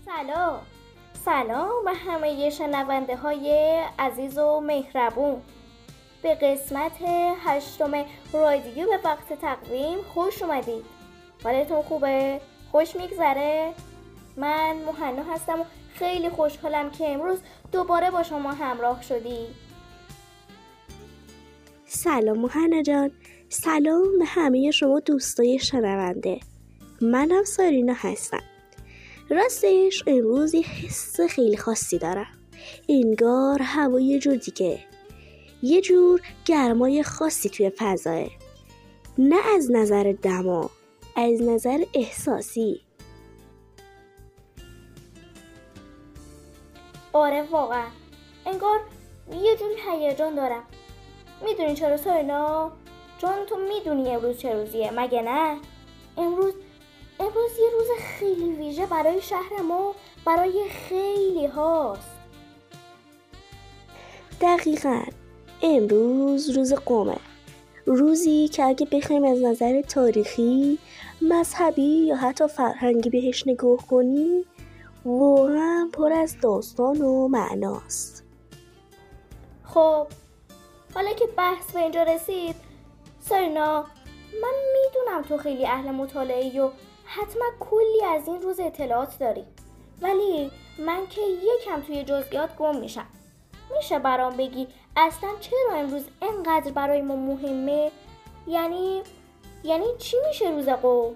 سلام به همه شنونده های عزیز و مهربون. به قسمت 8 رادیو به وقت تقویم خوش اومدید. حالتون خوبه؟ خوش میگذره؟ من مهنا هستم و خیلی خوشحالم که امروز دوباره با شما همراه شدی. سلام مهنا جان، سلام به همه شما دوستای شنونده. منم سارینا هستم. راستش امروز یه حس خیلی خاصی دارم. انگار هوا یه جور دیگه، یه جور گرمای خاصی توی فضاه. نه از نظر دما، از نظر احساسی. آره واقعا انگار یه جور هیجان دارم. میدونی چرا سارینا؟ چون تو میدونی امروز چه روزیه، مگه نه؟ امروز یه روز خیلی ویژه برای شهر ما، برای خیلی هاست. دقیقاً امروز روز قومه. روزی که اگه بخوایم از نظر تاریخی، مذهبی یا حتی فرهنگی بهش نگاه کنیم، واقعاً پر از داستان و معناست. خب حالا که بحث به اینجا رسید سارینا، من میدونم تو خیلی اهل مطالعه‌ای و حتما کلی از این روز اطلاعات داری، ولی من که یکم توی جزئیات گم میشم. میشه برام بگی اصلا چرا امروز اینقدر برای ما مهمه؟ یعنی چی میشه روز قوم؟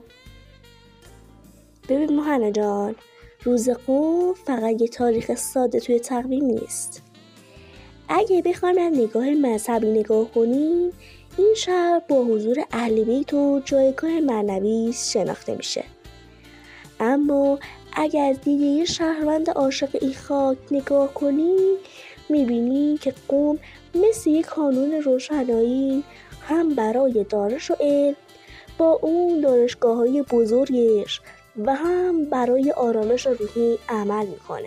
ببین مهنا جان، روز قوم فقط یه تاریخ ساده توی تقویم نیست. اگه بخوایم از نگاه مذهبی نگاه کنیم، این شهر با حضور اهل بیت و جایگاه معنوی شناخته میشه. اما اگه از دید یه شهروند عاشق این خاک نگاه کنیم، میبینیم که قم مثل یک کانون روشنایی هم برای دانش و علم با اون دانشگاه‌های بزرگش و هم برای آرامش روحی عمل میکنه.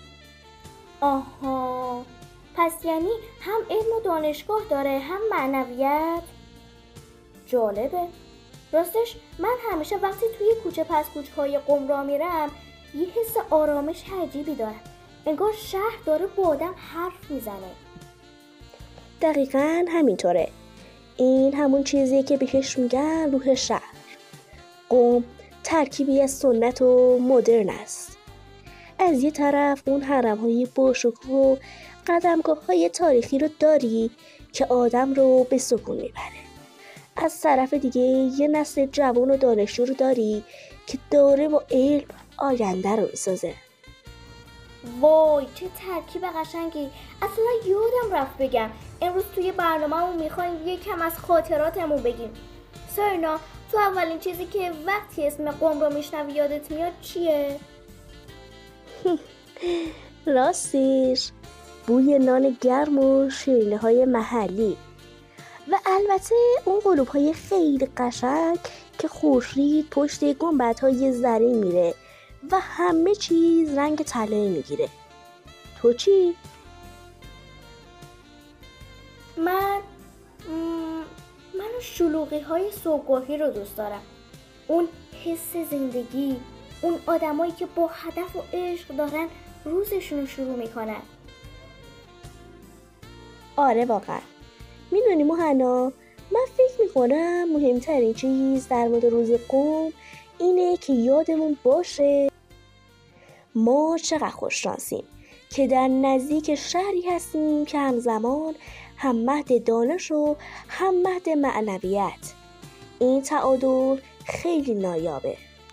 آها، پس یعنی هم علم و دانشگاه داره هم معنویت؟ جالبه. راستش من همیشه وقتی توی کوچه پس کوچه‌های قم را میرم یه حس آرامش عجیبی دارم. انگار شهر داره با آدم حرف میزنه. دقیقاً همینطوره. این همون چیزیه که بهش میگن روح شهر. قم ترکیبی از سنت و مدرن است. از یه طرف اون حرم‌های باشکوه و قدمگاه‌های تاریخی رو داری که آدم رو به سکون میبره. از طرف دیگه یه نسل جوان و دانشجو رو داری که داره با علم آینده رو میسازه. وای چه ترکیب قشنگی. اصلا یادم رفت بگم امروز توی برنامه‌مون میخوایم یکم از خاطراتمون بگیم. سارینا، تو اولین چیزی که وقتی اسم قم رو میشنوی یادت میاد چیه؟ راستش بوی نان گرم و شیرینی‌های محلی و البته اون قلوب‌های خیلی قشنگ که خورشید پشت گنبدهای زرین میره و همه چیز رنگ طلایی میگیره. تو چی؟ من شلوغی‌های صبحگاهی رو دوست دارم. اون حس زندگی، اون آدمایی که با هدف و عشق دارن روزشون رو شروع میکنن. آره واقعا. میدونی مهنا، من فکر میکنم مهمترین چیز در مورد روز قوم اینه که یادمون باشه ما چقدر خوششانسیم که در نزدیک شهری هستیم که همزمان هم مهد دانش و هم مهد معنویت. این تعادل خیلی نایابه.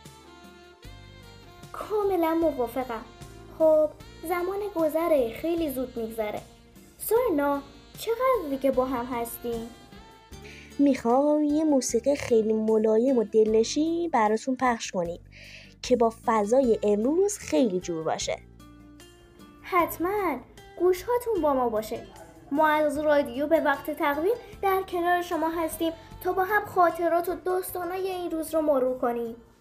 کاملا موافقم. خب زمان گذره، خیلی زود میگذره. سارینا، چقدر دیگه با هم هستیم؟ میخوام یه موسیقی خیلی ملایم و دلنشین براتون پخش کنیم که با فضای امروز خیلی جور باشه. حتما گوش هاتون با ما باشه. ما از رادیو به وقت تقویم در کنار شما هستیم تا با هم خاطرات و داستانای این روز رو مرور کنیم.